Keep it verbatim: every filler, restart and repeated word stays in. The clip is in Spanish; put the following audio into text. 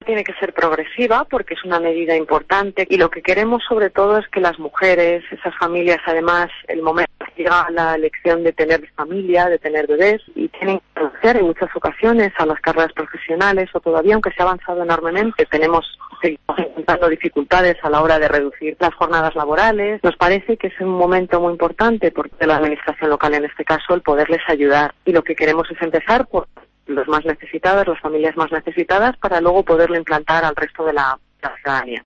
tiene que ser progresiva porque es una medida importante y lo que queremos sobre todo es que las mujeres, esas familias, además, el momento que llega a la elección de tener familia, de tener bebés y tienen que renunciar en muchas ocasiones a las carreras profesionales o todavía, aunque se ha avanzado enormemente, tenemos seguimos encontrando dificultades a la hora de reducir las jornadas laborales. Nos parece que es un momento muy importante porque la administración local, en este caso, el poderles ayudar y lo que queremos es empezar por los más necesitados, las familias más necesitadas, para luego poderlo implantar al resto de la, de la ciudadanía.